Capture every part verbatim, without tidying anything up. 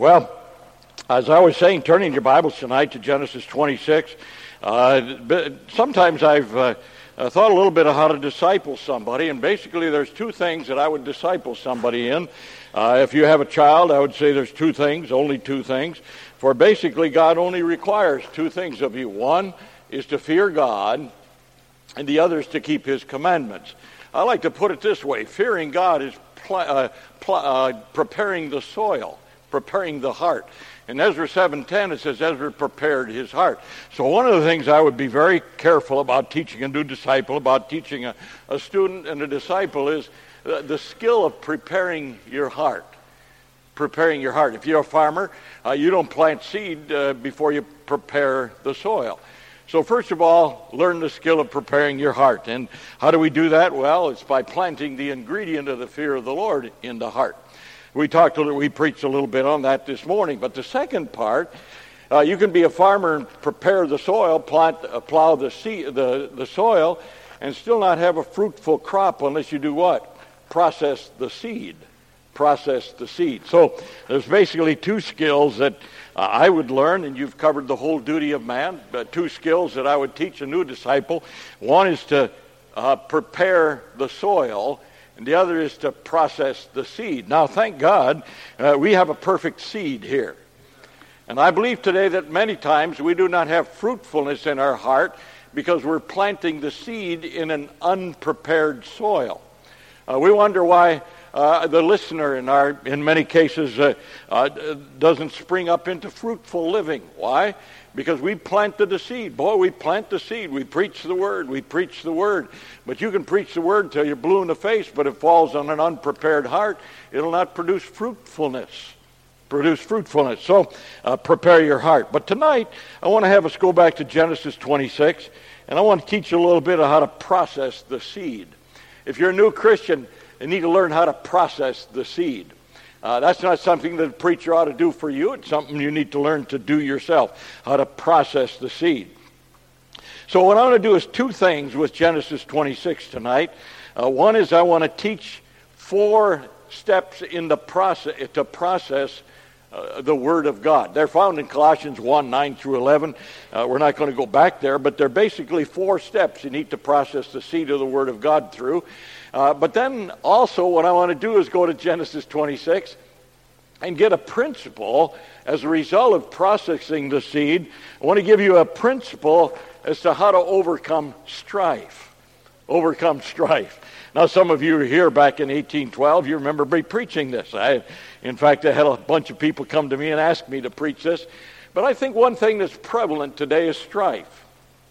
Well, as I was saying, turning your Bibles tonight to Genesis twenty-six, uh, sometimes I've uh, thought a little bit of how to disciple somebody, and basically there's two things that I would disciple somebody in. Uh, if you have a child, I would say there's two things, only two things, for basically God only requires two things of you. One is to fear God, and the other is to keep His commandments. I like to put it this way: fearing God is pl- uh, pl- uh, preparing the soil, preparing the heart. In Ezra seven ten, it says Ezra prepared his heart. So one of the things I would be very careful about teaching a new disciple, about teaching a, a student and a disciple, is the, the skill of preparing your heart. Preparing your heart. If you're a farmer, uh, you don't plant seed uh, before you prepare the soil. So first of all, learn the skill of preparing your heart. And how do we do that? Well, it's by planting the ingredient of the fear of the Lord in the heart. We talked a little, we preached a little bit on that this morning. But the second part, uh, you can be a farmer and prepare the soil, plant, uh, plow the, seed, the the soil, and still not have a fruitful crop unless you do what? Process the seed. Process the seed. So there's basically two skills that uh, I would learn, and you've covered the whole duty of man. But two skills that I would teach a new disciple. One is to uh, prepare the soil, and the other is to process the seed. Now, thank God, uh, we have a perfect seed here. And I believe today that many times we do not have fruitfulness in our heart because we're planting the seed in an unprepared soil. Uh, we wonder why uh, the listener in our, in many cases, uh, uh, doesn't spring up into fruitful living. Why? Because we planted the seed. Boy, we plant the seed. We preach the word. We preach the word. But you can preach the word until you're blue in the face, but if it falls on an unprepared heart, it'll not produce fruitfulness. Produce fruitfulness. So uh, prepare your heart. But tonight, I want to have us go back to Genesis twenty-six, and I want to teach you a little bit of how to process the seed. If you're a new Christian, you need to learn how to process the seed. Uh, that's not something that a preacher ought to do for you. It's something you need to learn to do yourself, how to process the seed. So what I want to do is two things with Genesis twenty-six tonight. Uh, one is I want to teach four steps in the process to process uh, the Word of God. They're found in Colossians one, nine through eleven. Uh, we're not going to go back there, but they're basically four steps you need to process the seed of the Word of God through. Uh, but then also what I want to do is go to Genesis twenty-six and get a principle as a result of processing the seed. I want to give you a principle as to how to overcome strife. Overcome strife. Now, some of you were here back in eighteen twelve. You remember me preaching this. I, in fact, I had a bunch of people come to me and ask me to preach this. But I think one thing that's prevalent today is strife.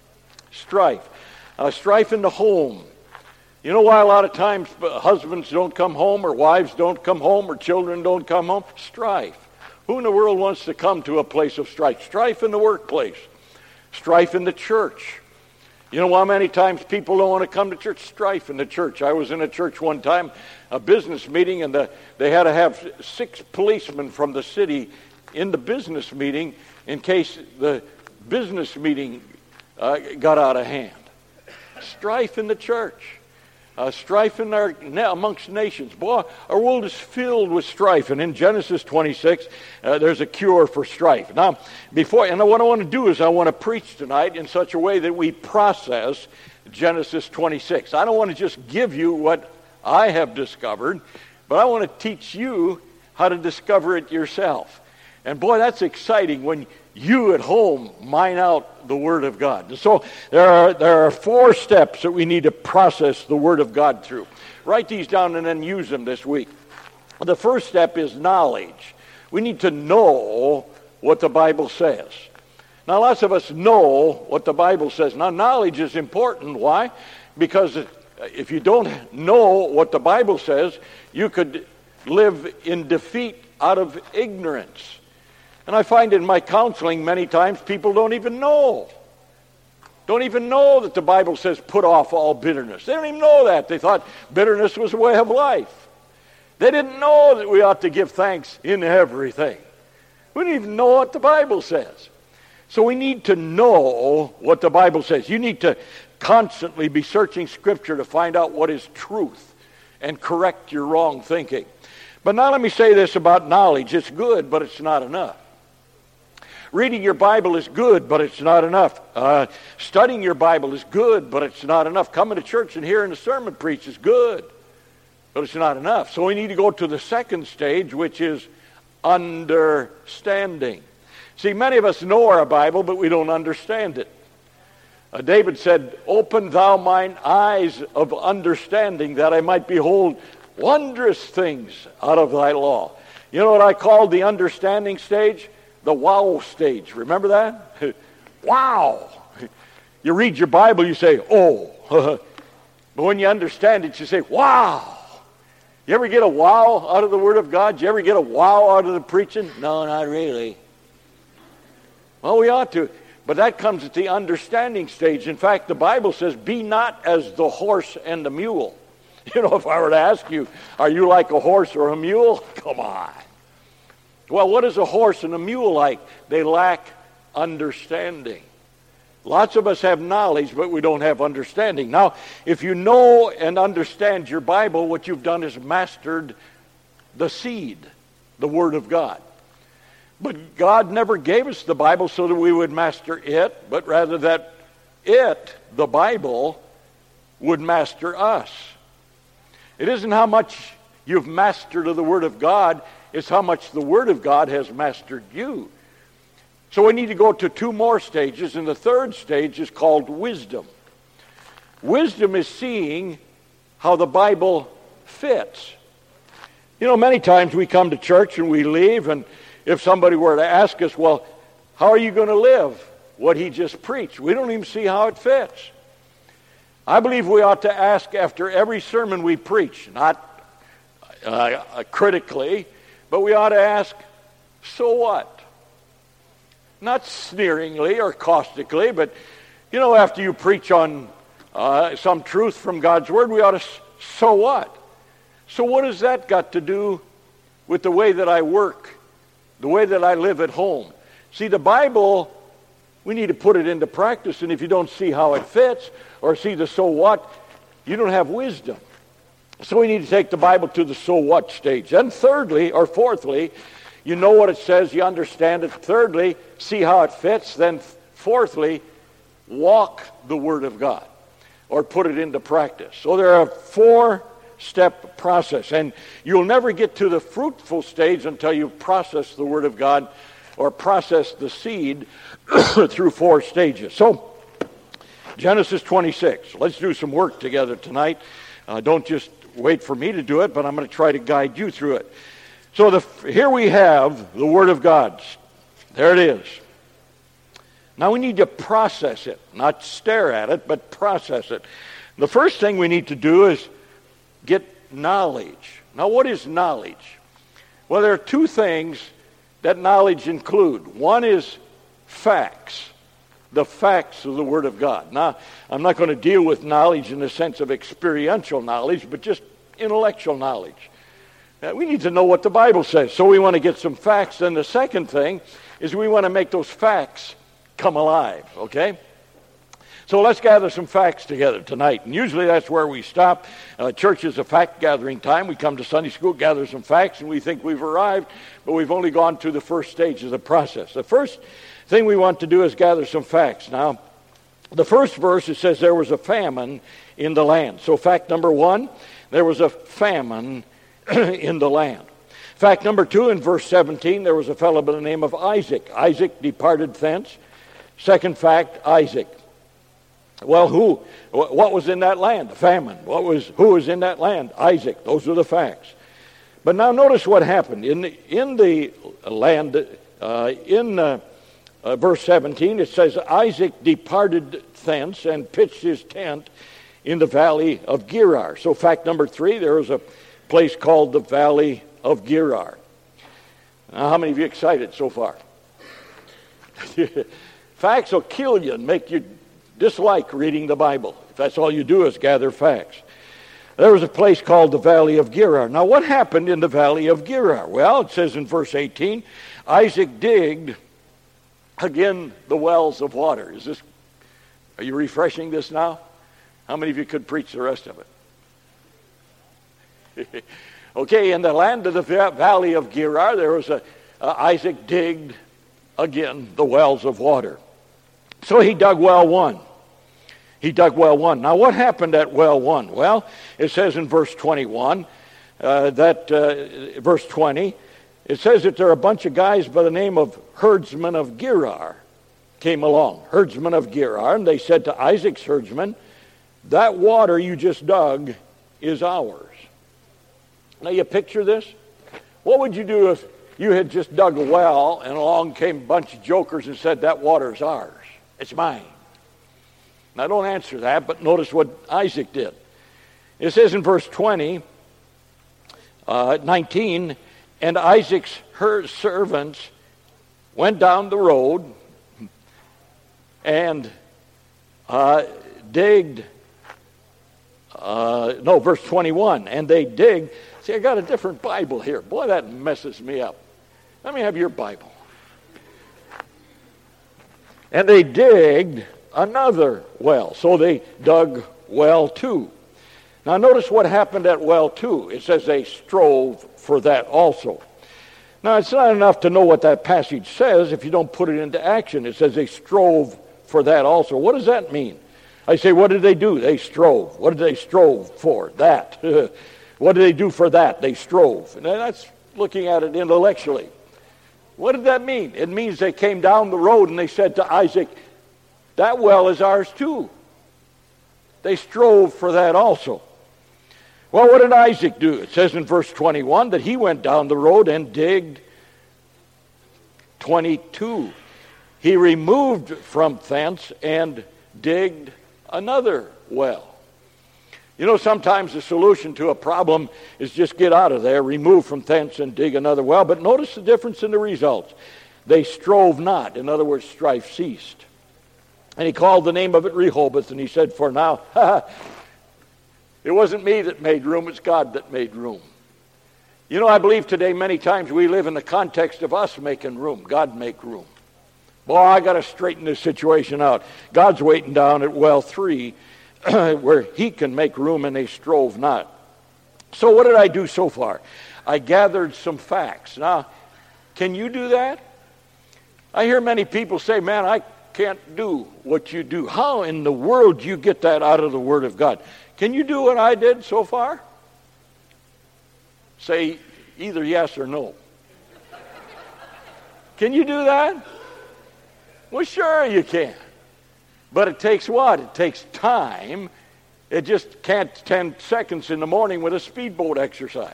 Strife. Uh, strife in the home. You know why a lot of times husbands don't come home, or wives don't come home, or children don't come home? Strife. Who in the world wants to come to a place of strife? Strife in the workplace. Strife in the church. You know why many times people don't want to come to church? Strife in the church. I was in a church one time, a business meeting, and the, they had to have six policemen from the city in the business meeting in case the business meeting uh, got out of hand. Strife in the church. Uh, strife in our, amongst nations. Boy, our world is filled with strife. And in Genesis twenty-six, uh, there's a cure for strife. Now, before, and what I want to do is I want to preach tonight in such a way that we process Genesis twenty-six. I don't want to just give you what I have discovered, but I want to teach you how to discover it yourself. And boy, that's exciting when you at home mine out the Word of God. And so there are there are four steps that we need to process the Word of God through. Write these down and then use them this week. The first step is knowledge. We need to know what the Bible says. Now, lots of us know what the Bible says. Now, knowledge is important. Why? Because if you don't know what the Bible says, you could live in defeat out of ignorance. And I find in my counseling many times people don't even know. Don't even know that the Bible says put off all bitterness. They don't even know that. They thought bitterness was a way of life. They didn't know that we ought to give thanks in everything. We didn't even know what the Bible says. So we need to know what the Bible says. You need to constantly be searching Scripture to find out what is truth and correct your wrong thinking. But now let me say this about knowledge. It's good, but it's not enough. Reading your Bible is good, but it's not enough. Uh, studying your Bible is good, but it's not enough. Coming to church and hearing the sermon preached is good, but it's not enough. So we need to go to the second stage, which is understanding. See, many of us know our Bible, but we don't understand it. Uh, David said, "Open thou mine eyes of understanding, that I might behold wondrous things out of thy law." You know what I called the understanding stage? The wow stage. Remember that? Wow. You read your Bible, you say, oh. But when you understand it, you say, wow. You ever get a wow out of the Word of God? You ever get a wow out of the preaching? No, not really. Well, we ought to. But that comes at the understanding stage. In fact, the Bible says, be not as the horse and the mule. You know, if I were to ask you, are you like a horse or a mule? Come on. Well, what is a horse and a mule like? They lack understanding. Lots of us have knowledge, but we don't have understanding. Now, if you know and understand your Bible, what you've done is mastered the seed, the Word of God. But God never gave us the Bible so that we would master it, but rather that it, the Bible, would master us. It isn't how much you've mastered of the Word of God, it's how much the Word of God has mastered you. So we need to go to two more stages, and the third stage is called wisdom. Wisdom is seeing how the Bible fits. You know, many times we come to church and we leave, and if somebody were to ask us, well, how are you going to live what he just preached? We don't even see how it fits. I believe we ought to ask after every sermon we preach, not uh, critically, but we ought to ask, so what? Not sneeringly or caustically, but, you know, after you preach on uh, some truth from God's Word, we ought to, so what? So what has that got to do with the way that I work, the way that I live at home? See, the Bible, we need to put it into practice, and if you don't see how it fits or see the so what, you don't have wisdom. So we need to take the Bible to the so what stage. And thirdly, or fourthly, you know what it says, you understand it. Thirdly, see how it fits. Then fourthly, walk the Word of God, or put it into practice. So there are four step process, and you'll never get to the fruitful stage until you process the Word of God or process the seed through four stages. So Genesis twenty-six, let's do some work together tonight. Uh, don't just wait for me to do it, but I'm going to try to guide you through it. So the, here we have the Word of God. There it is. Now we need to process it, not stare at it, but process it. The first thing we need to do is get knowledge. Now, what is knowledge? Well, there are two things that knowledge include. One is facts, the facts of the Word of God. Now, I'm not going to deal with knowledge in the sense of experiential knowledge, but just intellectual knowledge. Now, we need to know what the Bible says, so we want to get some facts. Then the second thing is we want to make those facts come alive, okay? So let's gather some facts together tonight. And usually that's where we stop. Uh, church is a fact-gathering time. We come to Sunday school, gather some facts, and we think we've arrived, but we've only gone through the first stage of the process. The first thing we want to do is gather some facts. Now, the first verse, it says there was a famine in the land. So fact number one, there was a famine in the land. Fact number two, in verse seventeen, there was a fellow by the name of Isaac. Isaac departed thence. Second fact, Isaac. Well, who? What was in that land? The famine. What was? Who was in that land? Isaac. Those are the facts. But now notice what happened in the in the land. Uh, in uh, uh, verse seventeen, it says Isaac departed thence and pitched his tent in the valley of Gerar. So fact number three, there was a place called the Valley of Gerar. Now, how many of you excited so far? Facts will kill you and make you dislike reading the Bible, if that's all you do is gather facts. There was a place called the Valley of Gerar. Now, what happened in the Valley of Gerar? Well, it says in verse eighteen, Isaac digged again the wells of water. Is this? Are you refreshing this now? How many of you could preach the rest of it? Okay, in the land of the valley of Gerar, there was a uh, Isaac digged again the wells of water. So he dug well one. He dug well one. Now, what happened at well one? Well, it says in verse twenty-one, uh, that uh, verse twenty, it says that there are a bunch of guys by the name of herdsmen of Gerar came along. Herdsmen of Gerar, and they said to Isaac's herdsmen, that water you just dug is ours. Now, you picture this? What would you do if you had just dug a well and along came a bunch of jokers and said, that water's ours, it's mine? Now, don't answer that, but notice what Isaac did. It says in verse twenty, uh, nineteen, and Isaac's her servants went down the road and uh, digged, uh, no, verse twenty-one, and they digged. See, I got a different Bible here. Boy, that messes me up. Let me have your Bible. And they digged another well. So they dug well two. Now notice what happened at well two. It says they strove for that also. Now it's not enough to know what that passage says if you don't put it into action. It says they strove for that also. What does that mean? I say, what did they do? They strove. What did they strove for? That. What did they do for that? They strove. And that's looking at it intellectually. What did that mean? It means they came down the road and they said to Isaac, that well is ours too. They strove for that also. Well, what did Isaac do? It says in verse twenty-one that he went down the road and digged twenty-two. He removed from thence and digged another well. You know, sometimes the solution to a problem is just get out of there, remove from thence and dig another well. But notice the difference in the results. They strove not. In other words, strife ceased. And he called the name of it Rehoboth, and he said, for now, it wasn't me that made room, it's God that made room. You know, I believe today many times we live in the context of us making room. God make room. Boy, I got to straighten this situation out. God's waiting down at well three, where he can make room, and they strove not. So what did I do so far? I gathered some facts. Now, can you do that? I hear many people say, man, I can't do what you do. How in the world do you get that out of the Word of God? Can you do what I did so far? Say either yes or no. Can you do that? Well, sure you can. But it takes what? It takes time. It just can't ten seconds in the morning with a speedboat exercise.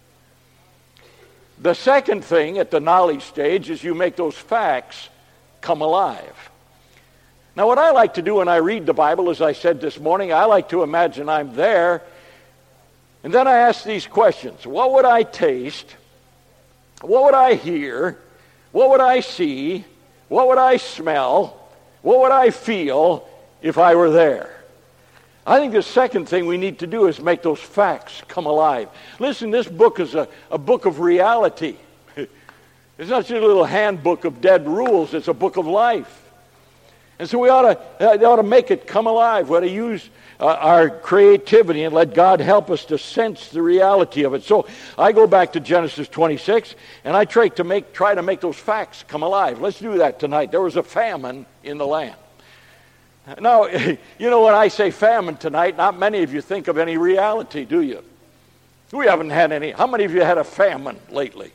The second thing at the knowledge stage is you make those facts come alive. Now, what I like to do when I read the Bible, as I said this morning, I like to imagine I'm there, and then I ask these questions. What would I taste? What would I hear? What would I see? What would I smell? What would I feel if I were there? I think the second thing we need to do is make those facts come alive. Listen, this book is a, a book of reality. It's not just a little handbook of dead rules. It's a book of life. And so we ought to, uh, ought to make it come alive. We ought to use uh, our creativity and let God help us to sense the reality of it. So I go back to Genesis twenty-six, and I try to make try to make those facts come alive. Let's do that tonight. There was a famine in the land. Now, you know, when I say famine tonight, not many of you think of any reality, do you? We haven't had any. How many of you had a famine lately?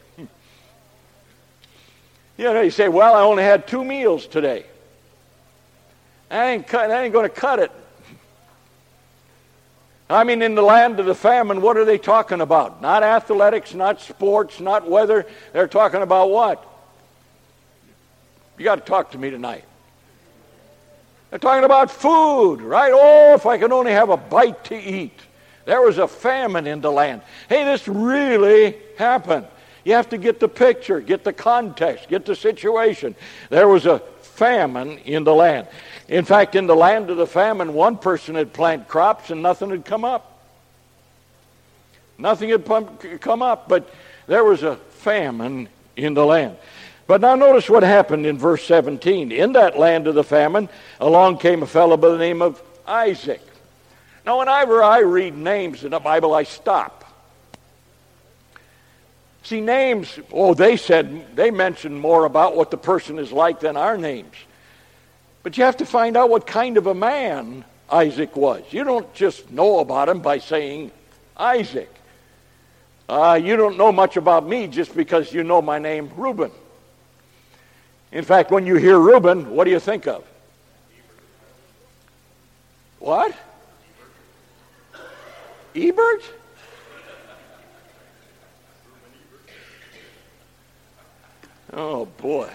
You know, you say, well, I only had two meals today. I ain't, cut, I ain't going to cut it. I mean, in the land of the famine, what are they talking about? Not athletics, not sports, not weather. They're talking about what? You got to talk to me tonight. They're talking about food, right? Oh, if I could only have a bite to eat. There was a famine in the land. Hey, this really happened. You have to get the picture, get the context, get the situation. There was a famine in the land. In fact, in the land of the famine, one person had planted crops and nothing had come up. Nothing had come up, but there was a famine in the land. But now notice what happened in verse seventeen. In that land of the famine, along came a fellow by the name of Isaac. Now, whenever I read names in the Bible, I stop. See, names, oh, they said, they mentioned more about what the person is like than our names. But you have to find out what kind of a man Isaac was. You don't just know about him by saying Isaac. Uh, you don't know much about me just because you know my name, Reuben. In fact, when you hear Reuben, what do you think of? What? Ebert? Oh, boy.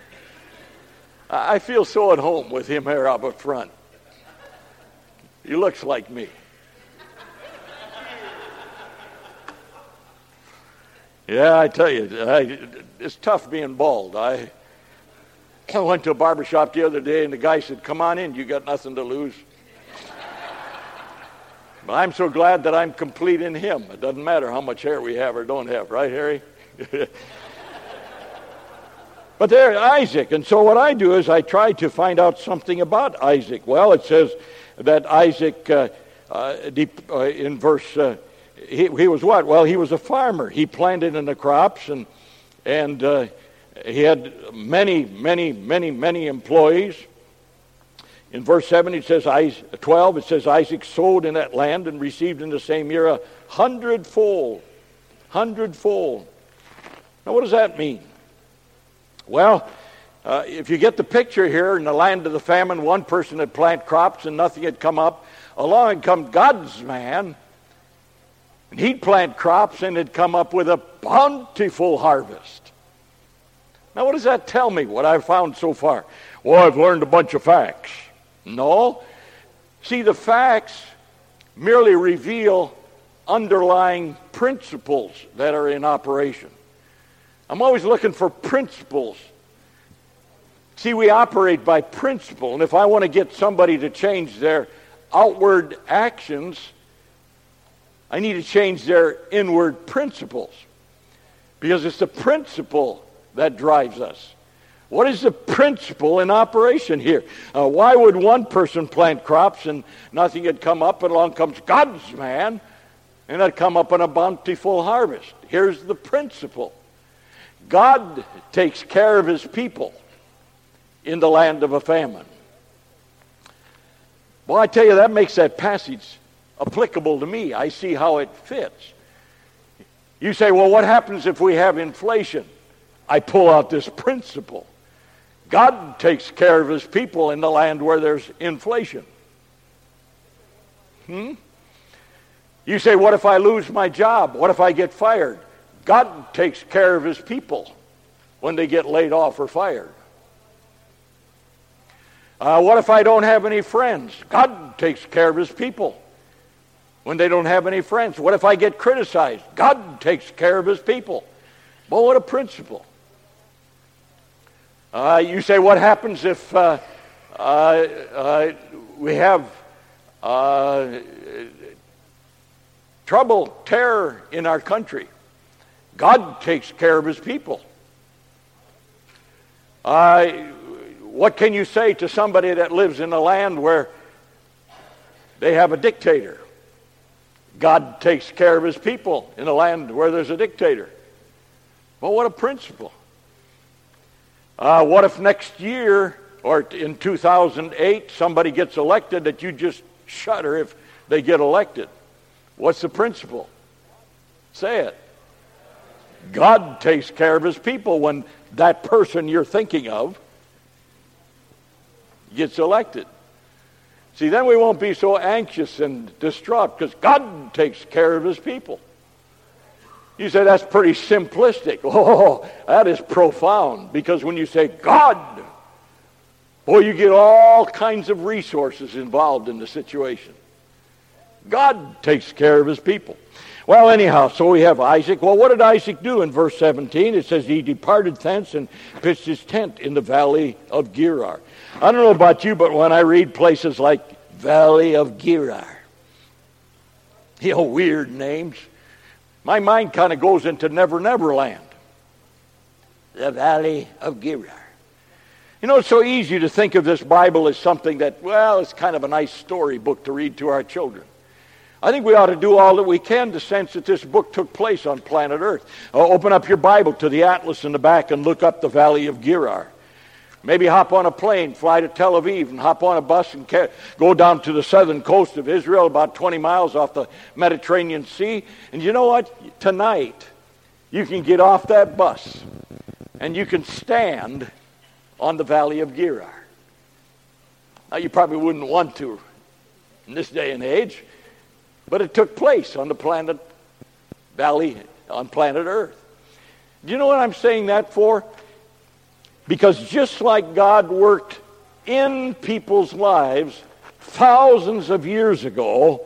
I feel so at home with him here up up front. He looks like me. Yeah, I tell you, I, it's tough being bald. I, I went to a barber shop the other day, and the guy said, "Come on in, you got nothing to lose." But I'm so glad that I'm complete in him. It doesn't matter how much hair we have or don't have, right, Harry? But there, Isaac. And so what I do is I try to find out something about Isaac. Well, it says that Isaac, uh, uh, deep, uh, in verse, uh, he, he was what? Well, he was a farmer. He planted in the crops, and and uh, he had many, many, many, many employees. In verse seven, it says, twelve, it says, Isaac sowed in that land and received in the same year a hundredfold. Hundredfold. Now, what does that mean? Well, uh, if you get the picture here, in the land of the famine, one person had planted crops and nothing had come up. Along had come God's man, and he'd plant crops and had come up with a bountiful harvest. Now, what does that tell me, what I've found so far? Well, I've learned a bunch of facts. No. See, the facts merely reveal underlying principles that are in operation. I'm always looking for principles. See, we operate by principle, and if I want to get somebody to change their outward actions, I need to change their inward principles, because it's the principle that drives us. What is the principle in operation here? Uh, why would one person plant crops and nothing had come up, and along comes God's man, and had come up in a bountiful harvest? Here's the principle. God takes care of his people in the land of a famine. Well, I tell you, that makes that passage applicable to me. I see how it fits. You say, well, what happens if we have inflation? I pull out this principle. God takes care of his people in the land where there's inflation. Hmm? You say, what if I lose my job? What if I get fired? God takes care of his people when they get laid off or fired. Uh, what if I don't have any friends? God takes care of his people when they don't have any friends. What if I get criticized? God takes care of his people. Well, what a principle. Uh, you say, what happens if uh, uh, uh, we have uh, trouble, terror in our country? God takes care of his people. Uh, what can you say to somebody that lives in a land where they have a dictator? God takes care of his people in a land where there's a dictator. Well, what a principle. Uh, what if next year, or in two thousand eight, somebody gets elected that you just shudder if they get elected? What's the principle? Say it. God takes care of his people when that person you're thinking of gets elected. See, then we won't be so anxious and distraught because God takes care of his people. You say, that's pretty simplistic. Oh, that is profound, because when you say God, boy, you get all kinds of resources involved in the situation. God takes care of his people. Well, anyhow, so we have Isaac. Well, what did Isaac do in verse seventeen? It says he departed thence and pitched his tent in the valley of Gerar. I don't know about you, but when I read places like Valley of Gerar, you know, weird names, my mind kind of goes into Never Never Land. The Valley of Gerar. You know, it's so easy to think of this Bible as something that, well, it's kind of a nice storybook to read to our children. I think we ought to do all that we can to sense that this book took place on planet Earth. Uh, open up your Bible to the atlas in the back and look up the Valley of Gerar. Maybe hop on a plane, fly to Tel Aviv, and hop on a bus and ca- go down to the southern coast of Israel, about twenty miles off the Mediterranean Sea. And you know what? Tonight, you can get off that bus and you can stand on the Valley of Gerar. Now, you probably wouldn't want to in this day and age, but it took place on the planet Valley, on planet Earth. Do you know what I'm saying that for? Because just like God worked in people's lives thousands of years ago,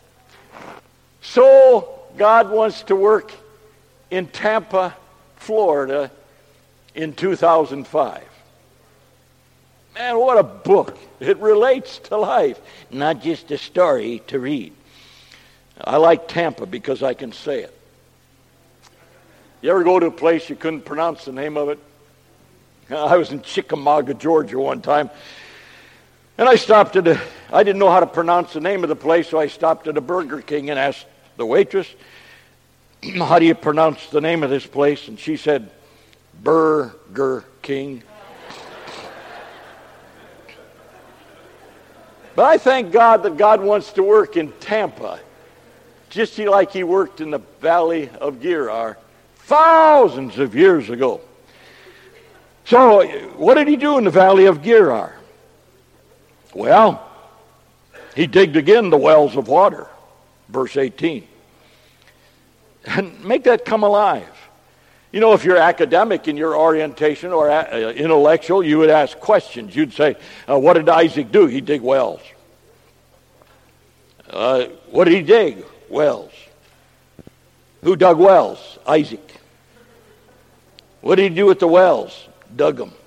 so God wants to work in Tampa, Florida in two thousand five. Man, what a book. It relates to life, not just a story to read. I like Tampa because I can say it. You ever go to a place you couldn't pronounce the name of it? I was in Chickamauga, Georgia one time, and I stopped at a, I didn't know how to pronounce the name of the place, so I stopped at a Burger King and asked the waitress, how do you pronounce the name of this place? And she said, Burger King. But I thank God that God wants to work in Tampa, just like he worked in the Valley of Gerar thousands of years ago. So, what did he do in the Valley of Gerar? Well, he digged again the wells of water, verse eighteen. And make that come alive. You know, if you're academic in your orientation or uh, intellectual, you would ask questions. You'd say, uh, what did Isaac do? He dig wells. Uh, what did he dig? Wells. Who dug wells? Isaac. What did he do with the wells? Dug them.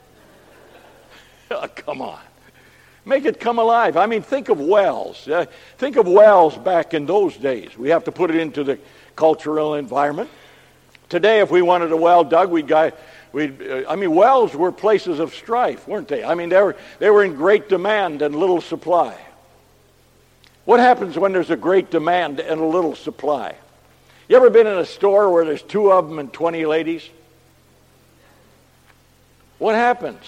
Oh, come on. Make it come alive. I mean, think of wells. Uh, think of wells back in those days. We have to put it into the cultural environment. Today, if we wanted a well dug, we'd go, we'd, uh, I mean, wells were places of strife, weren't they? I mean, they were, they were in great demand and little supply. What happens when there's a great demand and a little supply? You ever been in a store where there's two of them and twenty ladies? What happens?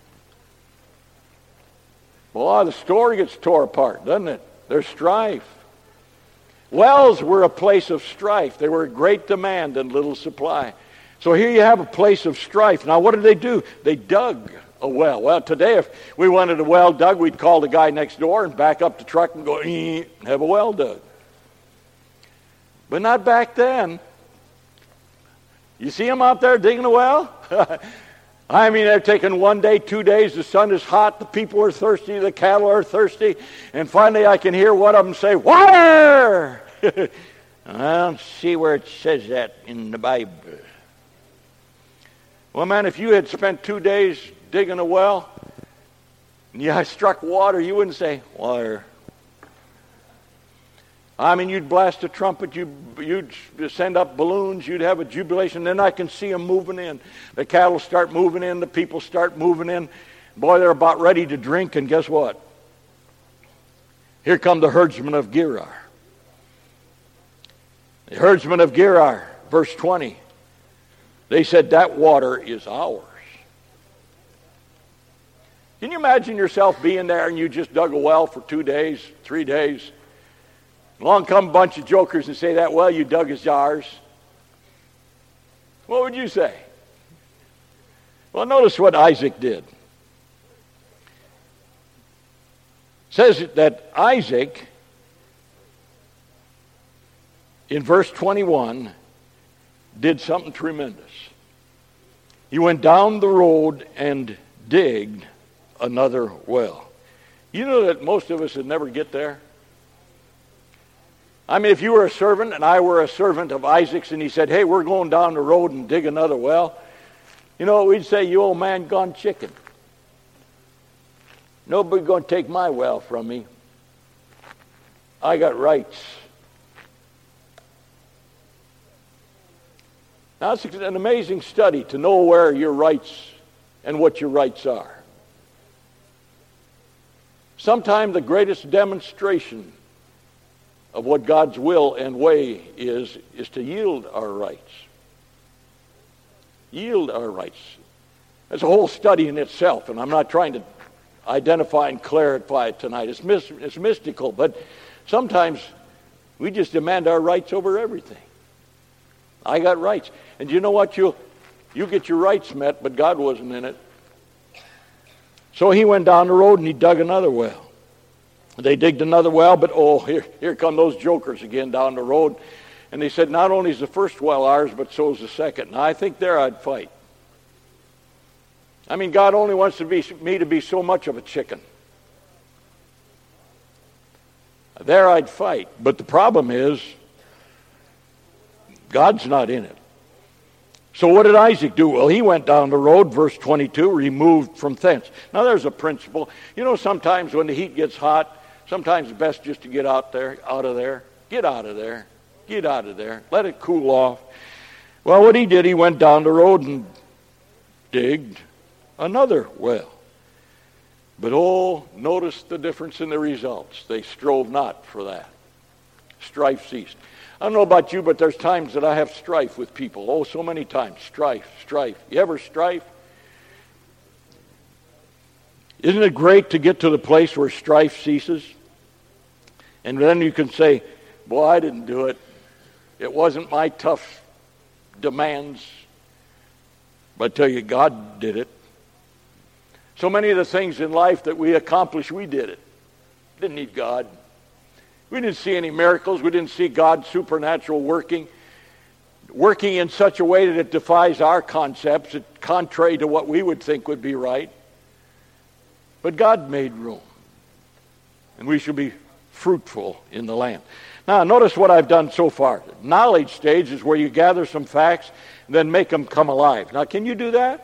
Well, the store gets tore apart, doesn't it? There's strife. Wells were a place of strife. They were a great demand and little supply. So here you have a place of strife. Now, what did they do? They dug a well. Well, today, if we wanted a well dug, we'd call the guy next door and back up the truck and go, and have a well dug. But not back then. You see them out there digging a well? I mean, they're taking one day, two days, the sun is hot, the people are thirsty, the cattle are thirsty, and finally I can hear one of them say, water! I don't see where it says that in the Bible. Well, man, if you had spent two days digging a well, and you struck water, you wouldn't say, water. I mean, you'd blast a trumpet, you'd, you'd send up balloons, you'd have a jubilation. Then I can see them moving in. The cattle start moving in, the people start moving in. Boy, they're about ready to drink, and guess what? Here come the herdsmen of Gerar. The herdsmen of Gerar, verse twenty. They said, that water is ours. Can you imagine yourself being there and you just dug a well for two days, three days? Along come a bunch of jokers and say that well you dug is ours. What would you say? Well, notice what Isaac did. It says that Isaac, in verse twenty-one, did something tremendous. He went down the road and digged another well. You know that most of us would never get there? I mean, if you were a servant and I were a servant of Isaac's and he said, hey, we're going down the road and dig another well, you know what we'd say? You old man gone chicken. Nobody's going to take my well from me. I got rights. Now, it's an amazing study to know where your rights and what your rights are. Sometimes the greatest demonstration of what God's will and way is, is to yield our rights. Yield our rights. That's a whole study in itself, and I'm not trying to identify and clarify it tonight. It's, mis- it's mystical, but sometimes we just demand our rights over everything. I got rights. And you know what? You'll, you get your rights met, but God wasn't in it. So he went down the road and he dug another well. They digged another well, but oh, here, here come those jokers again down the road. And they said, not only is the first well ours, but so is the second. Now, I think there I'd fight. I mean, God only wants to be, me to be so much of a chicken. There I'd fight. But the problem is, God's not in it. So what did Isaac do? Well, he went down the road, verse twenty-two, removed from thence. Now, there's a principle. You know, sometimes when the heat gets hot, sometimes it's best just to get out there, out of there. Get out of there. Get out of there. Let it cool off. Well, what he did, he went down the road and digged another well. But oh, notice the difference in the results. They strove not for that. Strife ceased. I don't know about you, but there's times that I have strife with people. Oh, so many times. Strife, strife. You ever strife? Isn't it great to get to the place where strife ceases? And then you can say, boy, I didn't do it. It wasn't my tough demands. But I tell you, God did it. So many of the things in life that we accomplish, we did it. Didn't need God. We didn't see any miracles. We didn't see God's supernatural working. Working in such a way that it defies our concepts, contrary to what we would think would be right. But God made room. And we should be fruitful in the land. Now, notice what I've done so far. Knowledge stage is where you gather some facts and then make them come alive. Now, can you do that?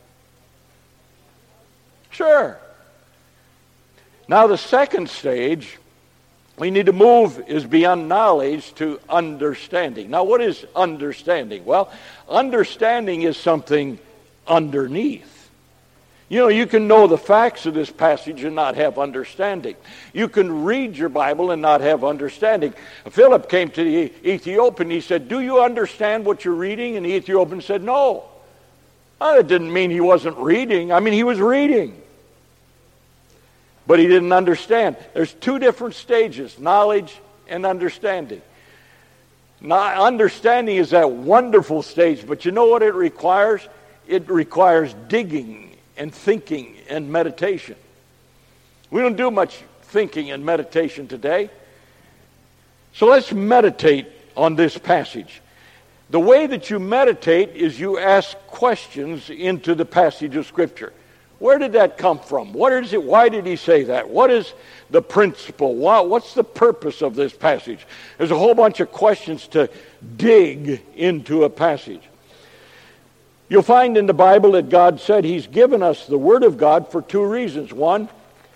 Sure. Now, the second stage we need to move is beyond knowledge to understanding. Now, what is understanding? Well, understanding is something underneath. You know, you can know the facts of this passage and not have understanding. You can read your Bible and not have understanding. Philip came to the Ethiopian. He said, do you understand what you're reading? And the Ethiopian said, no. Well, that didn't mean he wasn't reading. I mean, he was reading. But he didn't understand. There's two different stages, knowledge and understanding. Now, understanding is that wonderful stage, but you know what it requires? It requires digging and thinking and meditation. We don't do much thinking and meditation today. So let's meditate on this passage. The way that you meditate is you ask questions into the passage of Scripture. Where did that come from? What is it? Why did he say that? What is the principle? What's the purpose of this passage? There's a whole bunch of questions to dig into a passage. You'll find in the Bible that God said he's given us the Word of God for two reasons. One,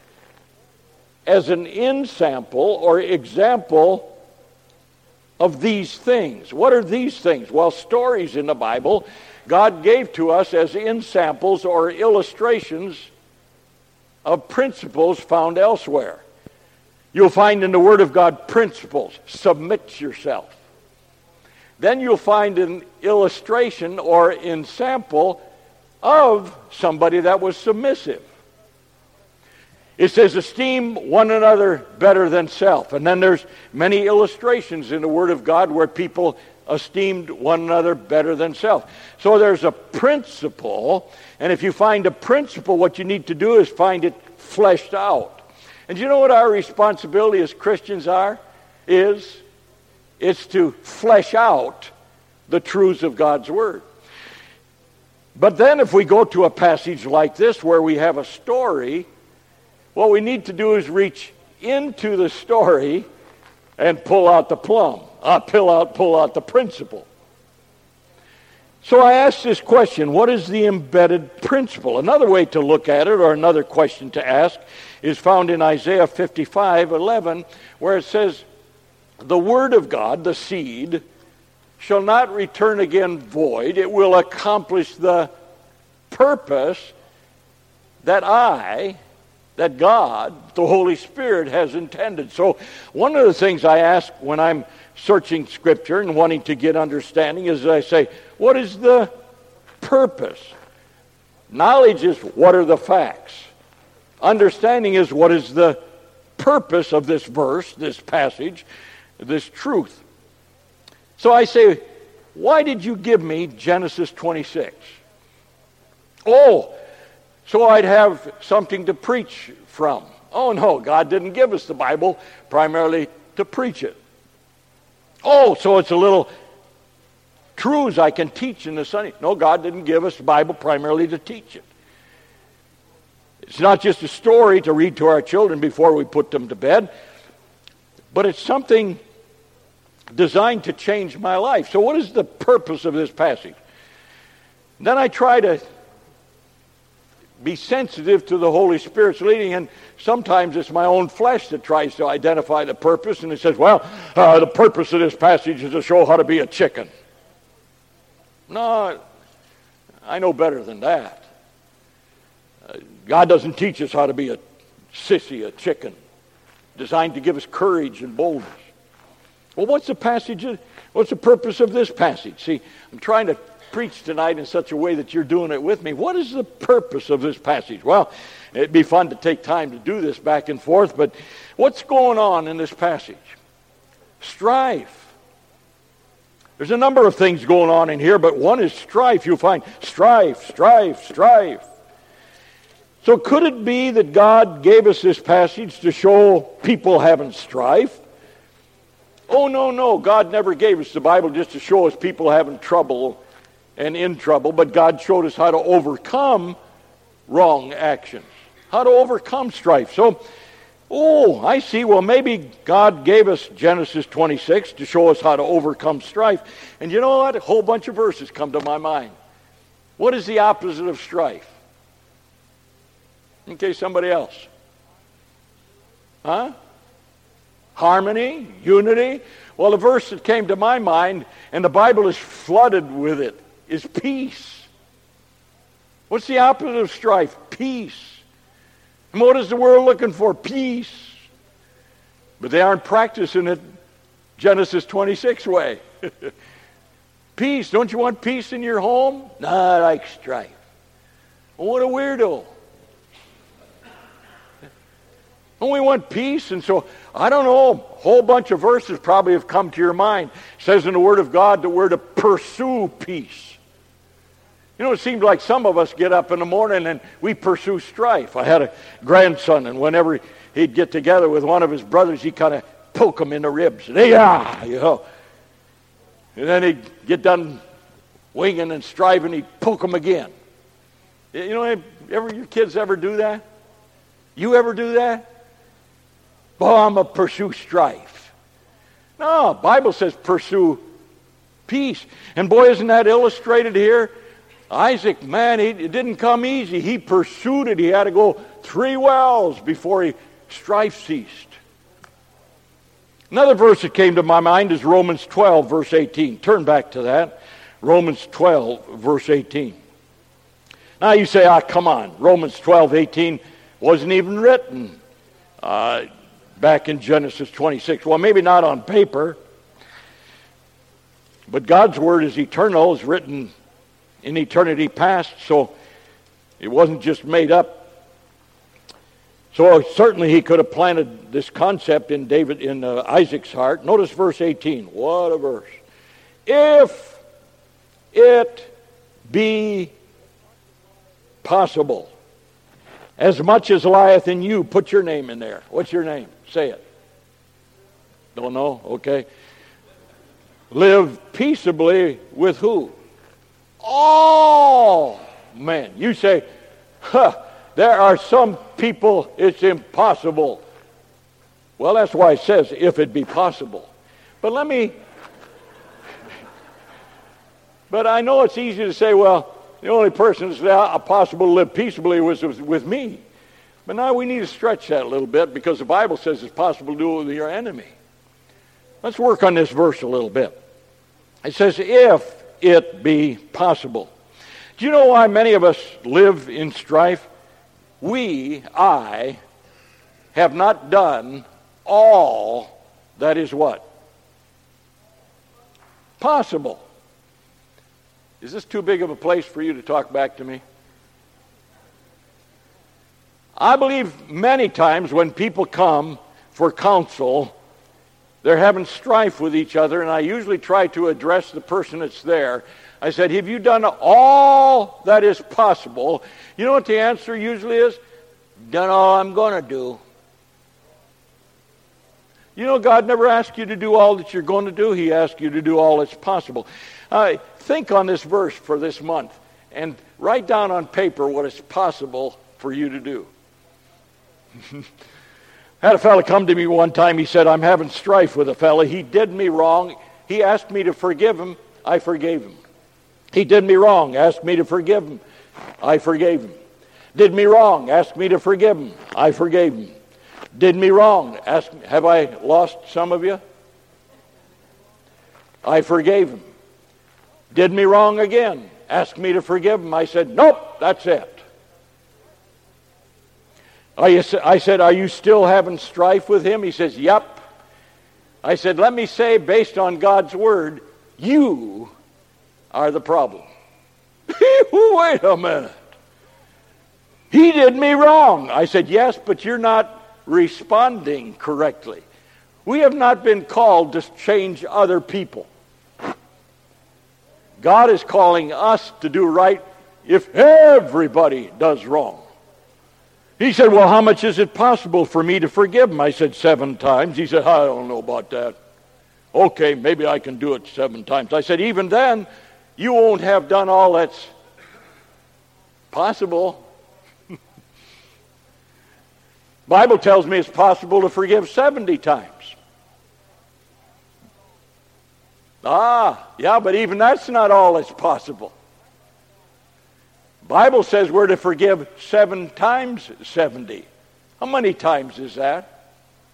as an ensample or example of these things. What are these things? Well, stories in the Bible God gave to us as ensamples or illustrations of principles found elsewhere. You'll find in the Word of God principles. Submit yourself. Then you'll find an illustration or ensample of somebody that was submissive. It says, esteem one another better than self. And then there's many illustrations in the Word of God where people esteemed one another better than self. So there's a principle, and if you find a principle, what you need to do is find it fleshed out. And you know what our responsibility as Christians are? Is, it's to flesh out the truths of God's Word. But then if we go to a passage like this where we have a story, what we need to do is reach into the story and pull out the plum. Uh, pull out, pull out the principle. So I asked this question, what is the embedded principle? Another way to look at it, or another question to ask, is found in Isaiah fifty-five eleven, where it says, the word of God, the seed, shall not return again void. It will accomplish the purpose that I, that God, the Holy Spirit, has intended. So one of the things I ask when I'm searching Scripture and wanting to get understanding is I say, what is the purpose? Knowledge is what are the facts. Understanding is what is the purpose of this verse, this passage, this truth. So I say, why did you give me Genesis twenty-six? Oh, so I'd have something to preach from. Oh no, God didn't give us the Bible primarily to preach it. Oh, so it's a little truths I can teach in the Sunday. No, God didn't give us the Bible primarily to teach it. It's not just a story to read to our children before we put them to bed, but it's something designed to change my life. So what is the purpose of this passage? Then I try to be sensitive to the Holy Spirit's leading, and sometimes it's my own flesh that tries to identify the purpose, and it says, well, uh, the purpose of this passage is to show how to be a chicken. No, I know better than that. Uh, God doesn't teach us how to be a sissy, a chicken, designed to give us courage and boldness. Well, what's the passage? What's the purpose of this passage? See, I'm trying to preach tonight in such a way that you're doing it with me. What is the purpose of this passage? Well, it'd be fun to take time to do this back and forth, but what's going on in this passage? Strife. There's a number of things going on in here, but one is strife. You'll find strife, strife, strife. So could it be that God gave us this passage to show people having strife? Oh, no, no. God never gave us the Bible just to show us people having trouble and in trouble, but God showed us how to overcome wrong actions, how to overcome strife. So, oh, I see. Well, maybe God gave us Genesis twenty-six to show us how to overcome strife. And you know what? A whole bunch of verses come to my mind. What is the opposite of strife? Okay, somebody else. Huh? Harmony, unity. Well, the verse that came to my mind, and the Bible is flooded with it, is peace. What's the opposite of strife? Peace. And what is the world looking for? Peace. But they aren't practicing it Genesis twenty-six way. Peace. Don't you want peace in your home? No, I like strife. Well, what a weirdo. Don't we want peace? And so, I don't know, a whole bunch of verses probably have come to your mind. It says in the Word of God that we're to pursue peace. You know, it seems like some of us get up in the morning and we pursue strife. I had a grandson, and whenever he'd get together with one of his brothers, he'd kind of poke him in the ribs. And yeah, you know. And then he'd get done winging and striving, he'd poke him again. You know, ever your kids ever do that? You ever do that? Oh, I'm going to pursue strife. No, the Bible says pursue peace. And boy, isn't that illustrated here? Isaac, man, he, it didn't come easy. He pursued it. He had to go three wells before he strife ceased. Another verse that came to my mind is Romans twelve, verse eighteen. Turn back to that. Romans twelve, verse eighteen. Now you say, ah, come on. Romans twelve, eighteen wasn't even written uh, back in Genesis twenty-six. Well, maybe not on paper, but God's Word is eternal, is written in eternity past, so it wasn't just made up. So certainly he could have planted this concept in David, in uh, Isaac's heart. Notice verse eighteen. What a verse. If it be possible, as much as lieth in you, put your name in there. What's your name? Say it. Don't know? Okay. Live peaceably with who? All men. You say, huh, there are some people it's impossible. Well, that's why it says, if it be possible. But let me, but I know it's easy to say, well, the only person that's possible to live peaceably was with me. But now we need to stretch that a little bit, because the Bible says it's possible to do it with your enemy. Let's work on this verse a little bit. It says, if it be possible. Do you know why many of us live in strife? We, I, have not done all that is what? Possible. Is this too big of a place for you to talk back to me? I believe many times when people come for counsel, they're having strife with each other, and I usually try to address the person that's there. I said, have you done all that is possible? You know what the answer usually is? Done all I'm going to do. You know, God never asked you to do all that you're going to do. He asked you to do all that's possible. Uh, think on this verse for this month and write down on paper what is possible for you to do. Had a fella come to me one time. He said, I'm having strife with a fella. He did me wrong. He asked me to forgive him. I forgave him. He did me wrong. Asked me to forgive him. I forgave him. Did me wrong. Asked me to forgive him. I forgave him. Did me wrong. Asked, have I lost some of you? I forgave him. Did me wrong again. Asked me to forgive him. I said, nope, that's it. I said, are you still having strife with him? He says, yep. I said, let me say, based on God's word, you are the problem. Wait a minute. He did me wrong. I said, yes, but you're not responding correctly. We have not been called to change other people. God is calling us to do right if everybody does wrong. He said, well, how much is it possible for me to forgive him? I said, seven times. He said, I don't know about that. Okay, maybe I can do it seven times. I said, even then, you won't have done all that's possible. Bible tells me it's possible to forgive seventy times. Ah, yeah, but even that's not all that's possible. Bible says we're to forgive seven times seventy. How many times is that?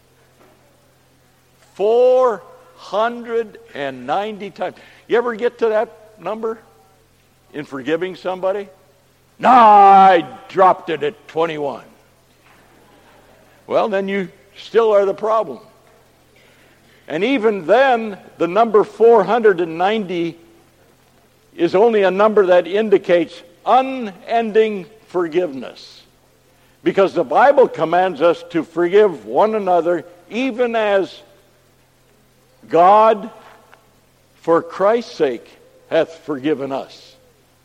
four hundred ninety times. You ever get to that number in forgiving somebody? No, I dropped it at twenty-one. Well, then you still are the problem. And even then, the number four hundred ninety is only a number that indicates unending forgiveness. Because the Bible commands us to forgive one another even as God, for Christ's sake, hath forgiven us.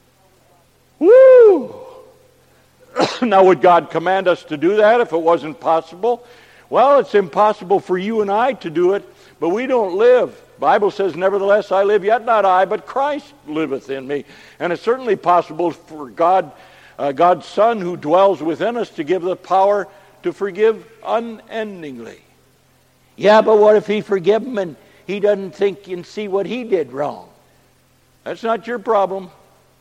Woo! Now, would God command us to do that if it wasn't possible? Well, it's impossible for you and I to do it, but we don't live. The Bible says, nevertheless, I live, yet not I, but Christ liveth in me. And it's certainly possible for God, uh, God's Son who dwells within us, to give the power to forgive unendingly. Yeah, but what if he forgive him and he doesn't think and see what he did wrong? That's not your problem.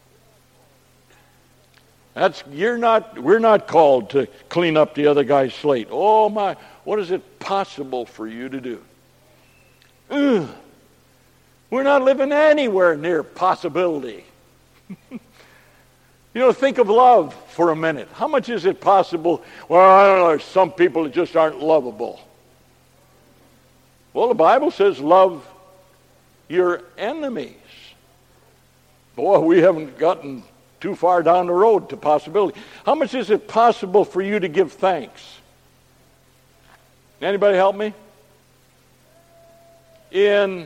That's you're not. We're not called to clean up the other guy's slate. Oh my! What is it possible for you to do? Ugh. We're not living anywhere near possibility. You know, think of love for a minute. How much is it possible? Well, I don't know. There's some people that just aren't lovable. Well, the Bible says, love your enemies. Boy, we haven't gotten too far down the road to possibility. How much is it possible for you to give thanks? Anybody help me? In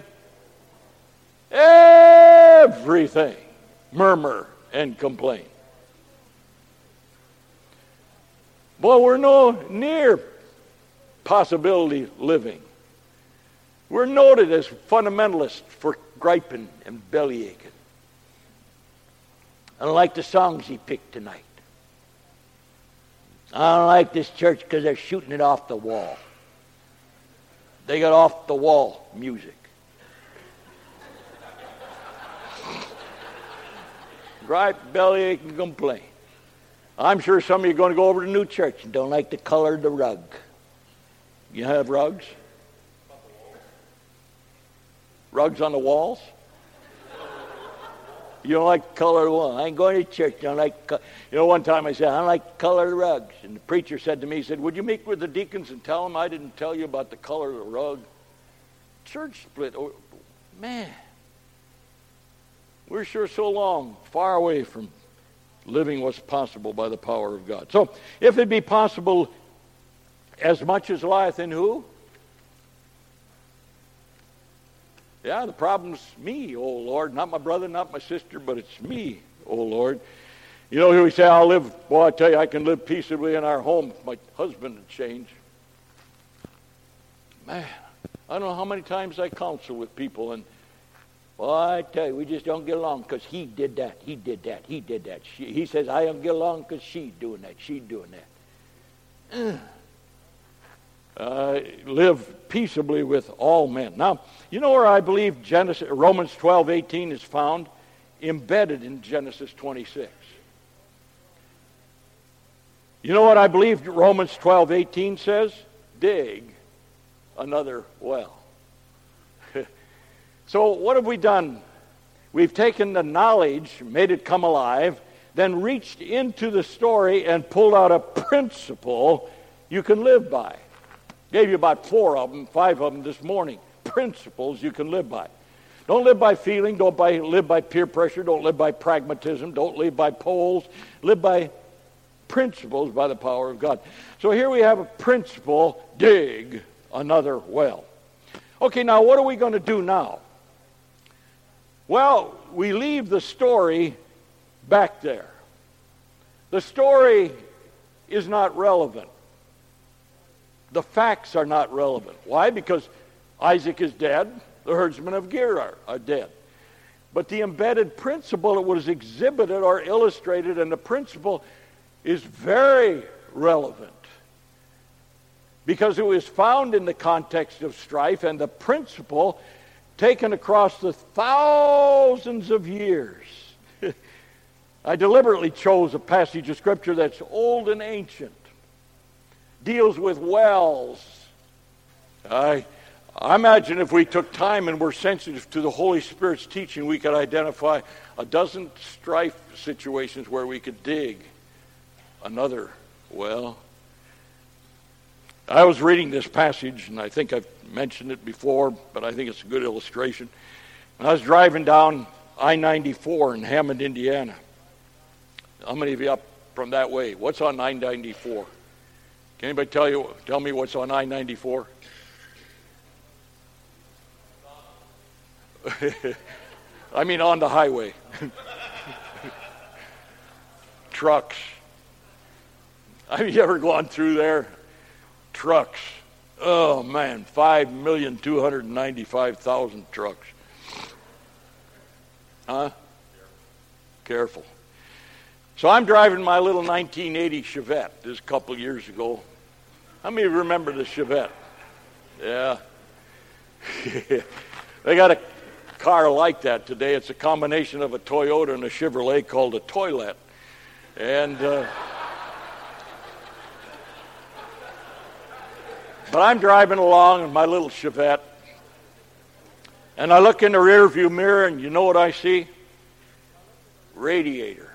everything, murmur and complain. Boy, we're no near possibility living. We're noted as fundamentalists for griping and bellyaching. I don't like the songs he picked tonight. I don't like this church because they're shooting it off the wall. They got off the wall music. Gripe, bellyache, and complain. I'm sure some of you are going to go over to the new church and don't like the color of the rug. You have rugs? Rugs on the walls? You don't like the color of the wall. I ain't going to church. I don't like. Co-. You know, one time I said I don't like the color of the rugs, and the preacher said to me, he said, "Would you meet with the deacons and tell them I didn't tell you about the color of the rug?" Church split. Oh, man, we're sure so long, far away from living what's possible by the power of God. So, if it be possible, as much as lieth in who? Yeah, the problem's me, oh Lord. Not my brother, not my sister, but it's me, oh Lord. You know, here we say, I'll live, boy, I tell you, I can live peaceably in our home if my husband would change. Man, I don't know how many times I counsel with people, and, well, I tell you, we just don't get along because he did that, he did that, he did that. She, he says, I don't get along because she's doing that, she's doing that. Uh, live peaceably with all men. Now, you know where I believe Genesis, Romans twelve eighteen is found? Embedded in Genesis twenty-six. You know what I believe Romans twelve eighteen says? Dig another well. So what have we done? We've taken the knowledge, made it come alive, then reached into the story and pulled out a principle you can live by. Gave you about four of them, five of them this morning. Principles you can live by. Don't live by feeling. Don't by, live by peer pressure. Don't live by pragmatism. Don't live by polls. Live by principles by the power of God. So here we have a principle, dig another well. Okay, now what are we going to do now? Well, we leave the story back there. The story is not relevant. The facts are not relevant. Why? Because Isaac is dead. The herdsmen of Gerar are dead. But the embedded principle, it was exhibited or illustrated, and the principle is very relevant. Because it was found in the context of strife, and the principle taken across the thousands of years. I deliberately chose a passage of Scripture that's old and ancient. Deals with wells. I, I imagine if we took time and were sensitive to the Holy Spirit's teaching, we could identify a dozen strife situations where we could dig another well. I was reading this passage, and I think I've mentioned it before, but I think it's a good illustration. And I was driving down I ninety-four in Hammond, Indiana. How many of you up from that way? What's on I ninety-four? Can anybody tell you? Tell me what's on I ninety-four? I mean on the highway. Trucks. Have you ever gone through there? Trucks. Oh man, five million two hundred ninety-five thousand trucks. Huh? Careful. So I'm driving my little nineteen eighty Chevette this couple years ago. How many of you remember the Chevette? Yeah. They got a car like that today. It's a combination of a Toyota and a Chevrolet called a Toilet. And uh, but I'm driving along in my little Chevette, and I look in the rearview mirror, and you know what I see? Radiator.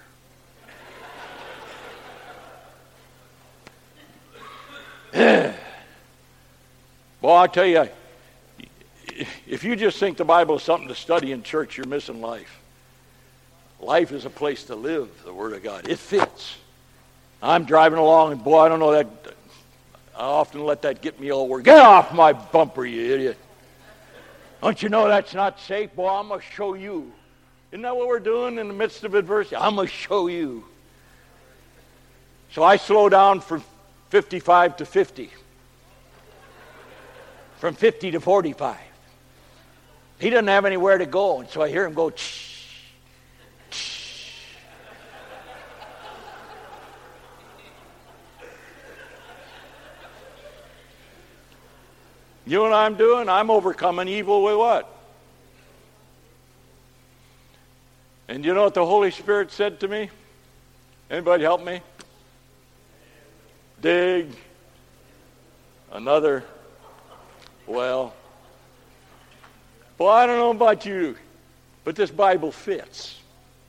Well, I tell you, if you just think the Bible is something to study in church, you're missing life. Life is a place to live, the Word of God. It fits. I'm driving along, and boy, I don't know that. I often let that get me all worried. Get off my bumper, you idiot. Don't you know that's not safe? Boy, I'm going to show you. Isn't that what we're doing in the midst of adversity? I'm going to show you. So I slow down from fifty-five to fifty. From fifty to forty-five. He doesn't have anywhere to go, and so I hear him go, shh, shh. You know what I'm doing? I'm overcoming evil with what? And you know what the Holy Spirit said to me? Anybody help me? Dig another well. Well, I don't know about you, but this Bible fits.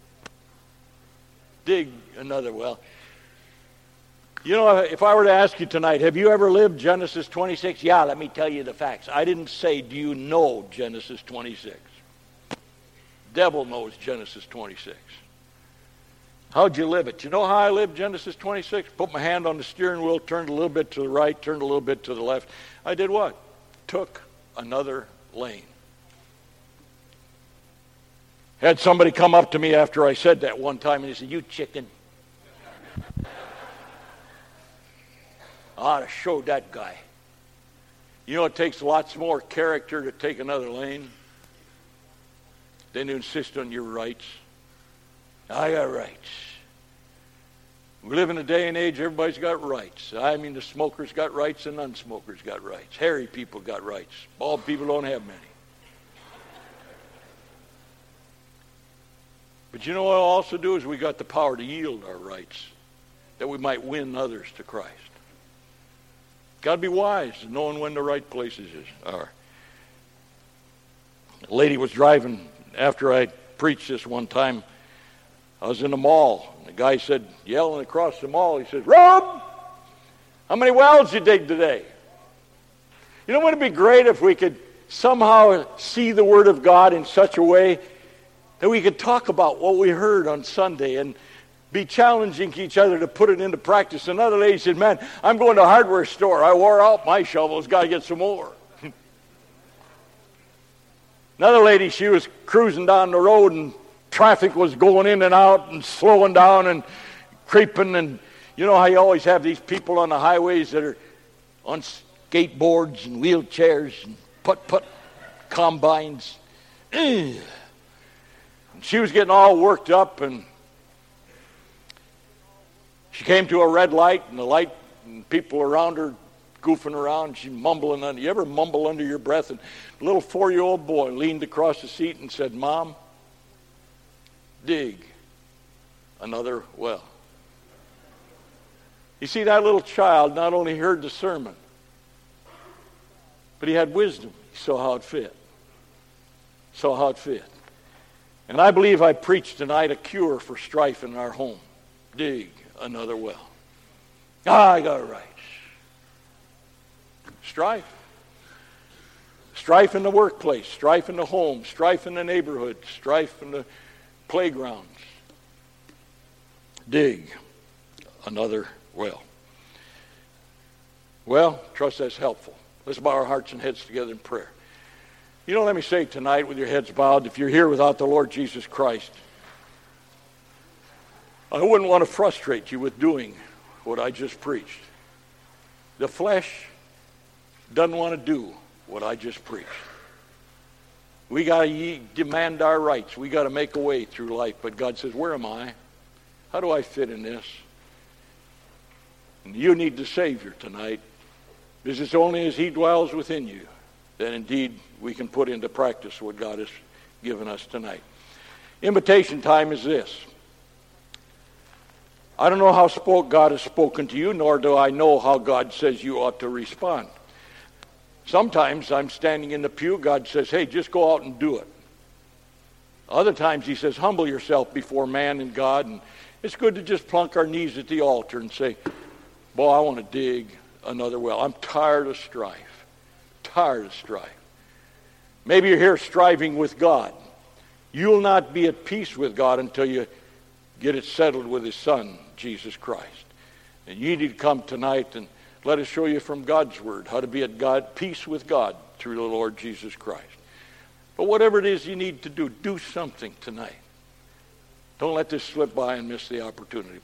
dig another well. You know, if I were to ask you tonight, have you ever lived Genesis twenty-six? Yeah, let me tell you the facts. I didn't say, do you know Genesis twenty-six? Devil knows Genesis twenty-six. How'd you live it? You know how I lived Genesis twenty-six? Put my hand on the steering wheel, turned a little bit to the right, turned a little bit to the left. I did what? Took another lane. Had somebody come up to me after I said that one time, and he said, you chicken. I ought to show that guy. You know, it takes lots more character to take another lane than to insist on your rights. I got rights. We live in a day and age, everybody's got rights. I mean, the smokers got rights and non-smokers got rights. Hairy people got rights. Bald people don't have many. But you know what I'll also do is we got the power to yield our rights, that we might win others to Christ. Got to be wise in knowing when the right places are. A lady was driving after I preached this one time. I was in the mall. And the guy said, yelling across the mall, he said, Rob, how many wells you dig today? You know, wouldn't it be great if we could somehow see the Word of God in such a way that we could talk about what we heard on Sunday and be challenging each other to put it into practice. Another lady said, man, I'm going to a hardware store. I wore out my shovels. Got to get some more. Another lady, she was cruising down the road and traffic was going in and out and slowing down and creeping. And you know how you always have these people on the highways that are on skateboards and wheelchairs and putt-putt combines. And she was getting all worked up, and she came to a red light, and the light and people around her goofing around. She mumbling under. You ever mumble under your breath? And a little four-year-old boy leaned across the seat and said, Mom, dig another well. You see, that little child not only heard the sermon, but he had wisdom. He saw how it fit. Saw how it fit. And I believe I preached tonight a cure for strife in our home. Dig another well. Ah, I got rights. Strife. Strife in the workplace, strife in the home, strife in the neighborhood, strife in the playgrounds. Dig another well. Well, trust that's helpful. Let's bow our hearts and heads together in prayer. You know, let me say tonight with your heads bowed, if you're here without the Lord Jesus Christ, I wouldn't want to frustrate you with doing what I just preached. The flesh doesn't want to do what I just preached. We got to demand our rights. We got to make a way through life. But God says, where am I? How do I fit in this? And you need the Savior tonight. Because it's only as He dwells within you that indeed we can put into practice what God has given us tonight. Invitation time is this. I don't know how spoke God has spoken to you, nor do I know how God says you ought to respond. Sometimes I'm standing in the pew, God says, hey, just go out and do it. Other times He says, humble yourself before man and God, and it's good to just plunk our knees at the altar and say, boy, I want to dig another well. I'm tired of strife. Tired of strife. Maybe you're here striving with God. You'll not be at peace with God until you get it settled with His Son, Jesus Christ. And you need to come tonight and let us show you from God's Word how to be at God, peace with God through the Lord Jesus Christ. But whatever it is you need to do, do something tonight. Don't let this slip by and miss the opportunity.